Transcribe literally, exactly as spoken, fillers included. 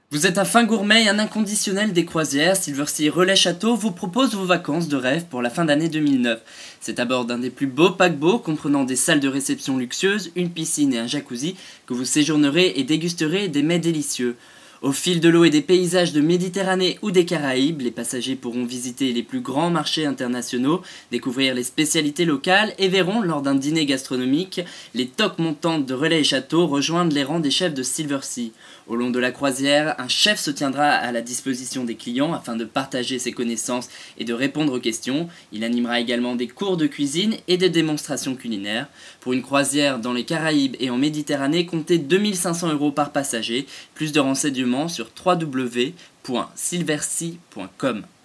Vous êtes un fin gourmet et un inconditionnel des croisières, Silversea Relais Château vous propose vos vacances de rêve pour la fin d'année deux mille neuf. C'est à bord d'un des plus beaux paquebots comprenant des salles de réception luxueuses, une piscine et un jacuzzi que vous séjournerez et dégusterez des mets délicieux. Au fil de l'eau et des paysages de Méditerranée ou des Caraïbes, les passagers pourront visiter les plus grands marchés internationaux, découvrir les spécialités locales et verront, lors d'un dîner gastronomique, les toques montantes de Relais et Château rejoindre les rangs des chefs de Silversea. Au long de la croisière, un chef se tiendra à la disposition des clients afin de partager ses connaissances et de répondre aux questions. Il animera également des cours de cuisine et des démonstrations culinaires. Pour une croisière dans les Caraïbes et en Méditerranée, comptez deux mille cinq cents euros par passager. Plus de renseignements sur w w w point silversea point com.